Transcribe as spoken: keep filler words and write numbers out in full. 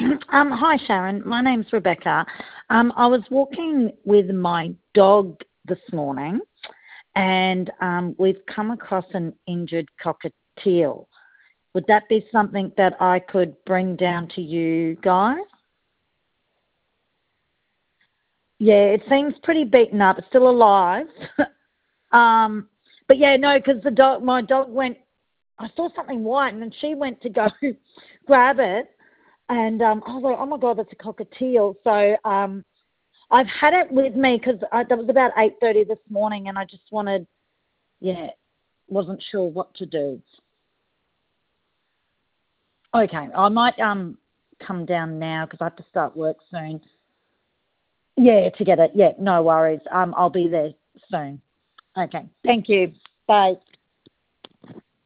Um, hi, Sharon. My name's Rebecca. Um, I was walking with my dog this morning, and um, we've come across an injured cockatiel. Would that be something that I could bring down to you guys? Yeah, it seems pretty beaten up. It's still alive. um, but yeah, no, because the dog, my dog went. I saw something white, and then she went to go grab it, and um, I was like, oh my god, that's a cockatiel. So um, I've had it with me because that was about eight thirty this morning, and I just wanted, yeah, wasn't sure what to do. Okay, I might um come down now because I have to start work soon. Yeah, to get it. Yeah, no worries. Um, I'll be there soon. Okay, thank you. Bye.